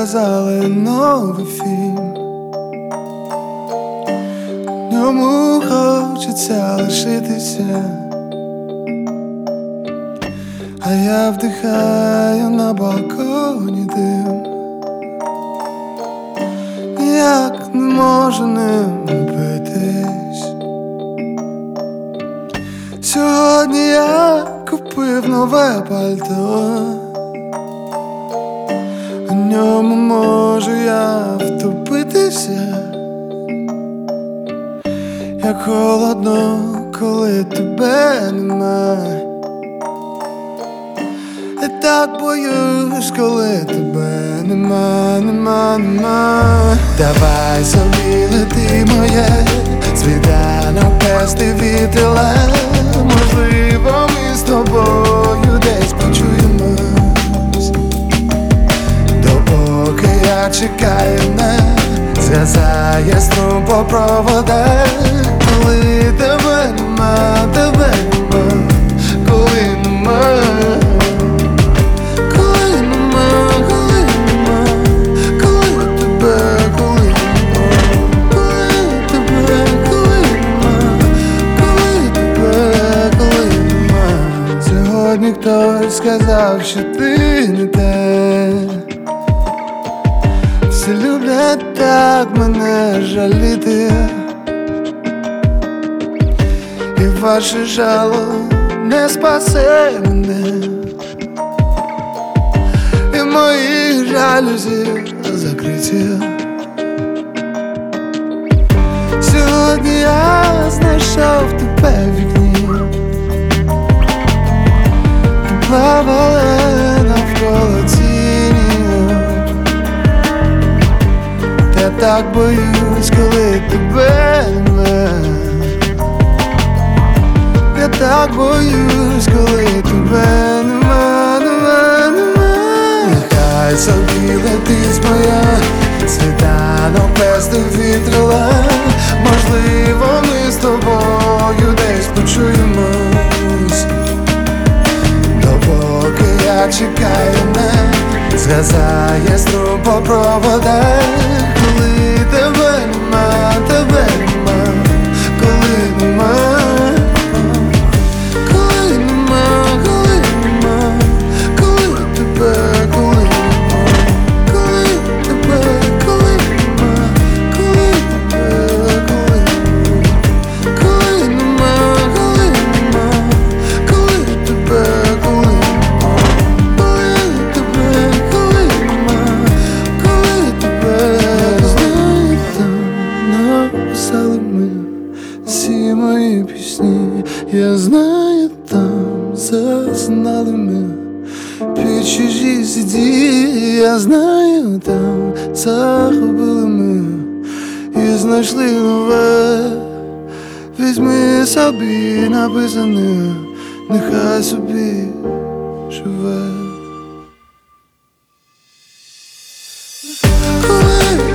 показали новий фільм. В ньому хочеться лишитися, а я вдихаю на балконі дим. Ніяк не можу ним напитись. Сьогодні я купив нове пальто, в ньому можу я втопитися. Як холодно, коли тебе немає. Я так боюсь, коли тебе нема. Давай собі лети моє, світанок пести вітрила. Можливо, ми з тобою десь почуємось. Допоки я чекаю, не зв'язає струм по проводах. Коли тебе нема, коли нема. Сьогодні хтось сказав, що ти не те. Всі люблять так мене жаліти, і ваше жало не спасе мене. І мої жалюзі закриті. Сьогодні я знайшов тебе в вікні. Плавали навколо тіні. Я так боюсь, коли тебе нема. Я так боюсь, коли тебе нема. Нехай собі летить моя, світанок пести вітрила. Можливо, ми з тобою десь почуємось. Допоки я чекаю, не зв'язає струм по проводах. Коли тебе нема, коли нема. Коли нема, коли тебе, коли нема. Коли тебе, коли нема. Коли тебе, коли нема. Коли нема, коли нема. Коли тебе, коли нема. Коли тебе, коли нема. Коли тебе. Знаю, там написали ми всі мої пісні. Я знаю, там зазнали ми під чужі сіді. Я знаю, там загубили ми і знайшли нове. Візьми собі написане, нехай собі живе. Коли